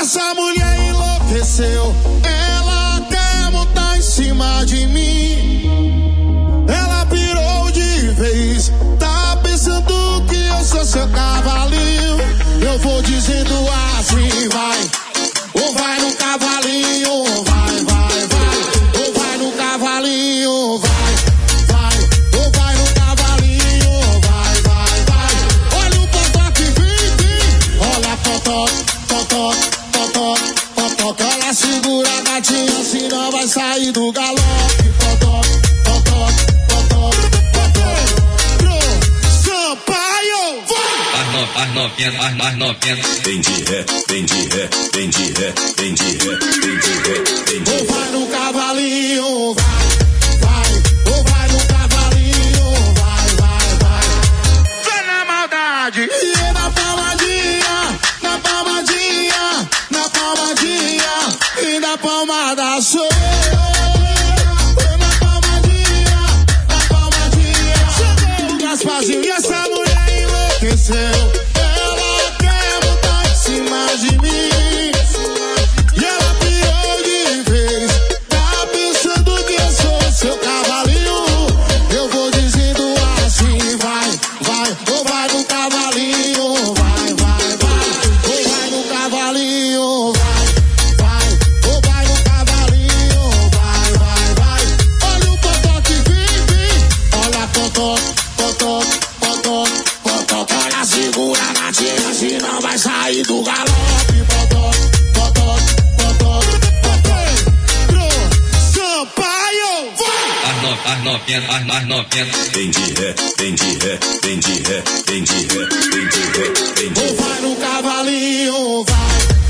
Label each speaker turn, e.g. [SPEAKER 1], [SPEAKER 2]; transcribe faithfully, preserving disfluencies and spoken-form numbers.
[SPEAKER 1] Essa mulher enlouqueceu, ela quer montar em cima de mim. Ela pirou de vez, tá pensando que eu sou seu cavalinho. Eu vou dizendo assim, vai, ou vai no cavalinho, vai, vai, vai, ou vai no cavalinho, vai, vai, ou vai no cavalinho, vai, vai, vai. Olha o totó que vem, vem, olha totó, totó, totó, totó, que ela segura a gatinha, senão vai sair do galope. Totó, totó, totó, totó, pro Sampaio, vai!
[SPEAKER 2] As novinhas, as mais novinhas.
[SPEAKER 3] Vem de ré, vem de ré, vem de ré, vem de ré, vem de ré, vem de ré.
[SPEAKER 1] Ou vai no cavalinho, vai, vai, ou vai no cavalinho, vai, vai, vai. Vai na maldade. E é na palmadinha, na palmadinha, na palmadinha, e na palmada sou eu. Na palmadinha, na palmadinha, chegou o Gasparzinho e essa mulher enlouqueceu. Ela quer botar em cima de mim. E ela pirou de vez, tá pensando que eu sou seu cavalinho. Eu vou dizendo assim, vai, vai, ou vai no cavalinho, vai, vai, vai, ou vai no cavalinho, vai, vai, ou vai no cavalinho, vai, vai, vai. Olha o totó que vem, vem, olha totó, totó, totó, totó, que ela segura a gatinha, senão vai sair do galope. Totó, totó, totó, totó, pro Sampaio, vai!
[SPEAKER 2] As no, as novinhas, as mais novinhas.
[SPEAKER 3] Vem de ré, vem de ré, vem de ré, vem de ré, vem de ré, vem de ré.
[SPEAKER 1] Ou vai no cavalinho, vai,